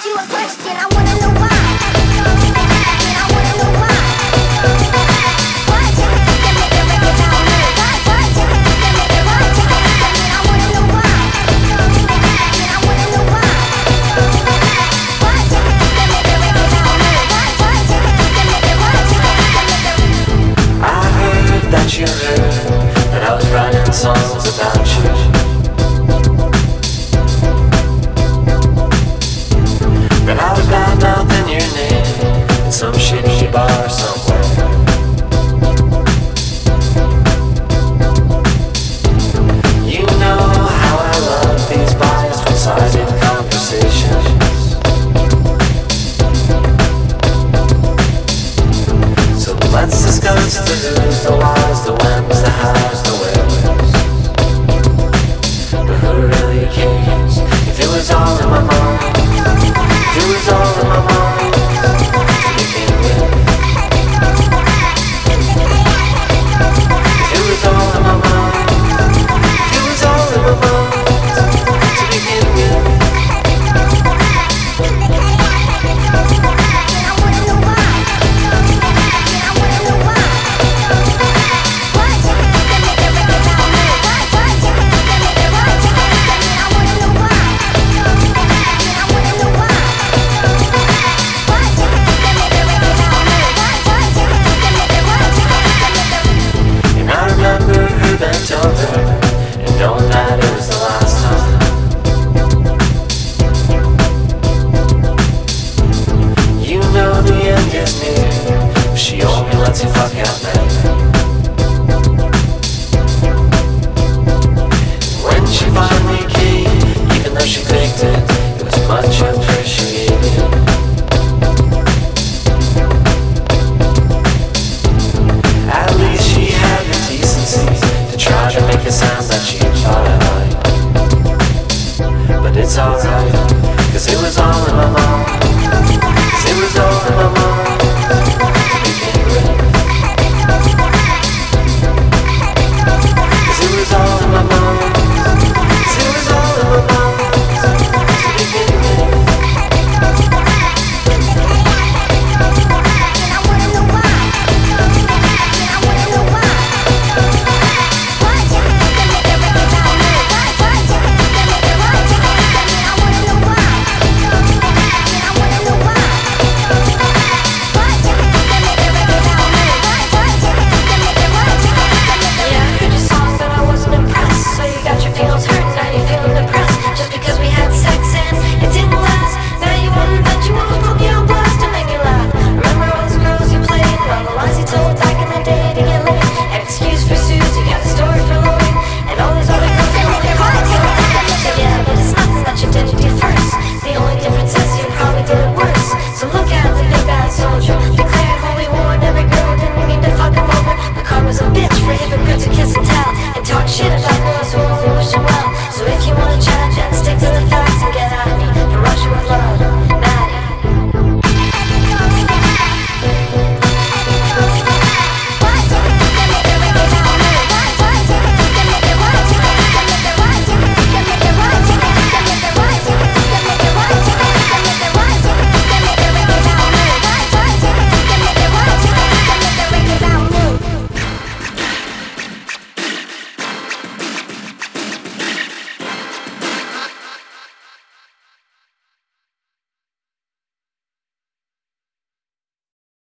You heard that I was writing songs about you. That I was bad mouthing your name in some shitty bar somewhere. You know how I love these biased, one-sided conversations. So let's discuss the who's, the whys, the whens, the hows, the wheres. But who really cares if it was all in my mind? If it was all in my mind to begin with. If it was all in my mind. If it was all in my mind to begin with. Over and knowing that it was the last time. You know the end is near if she only lets you fuck out there. When she finally came, even though she faked it, it was much appreciated. At least she had the decency to try to make it sound that she thought I liked. But it's alright, cause it was all in my mind.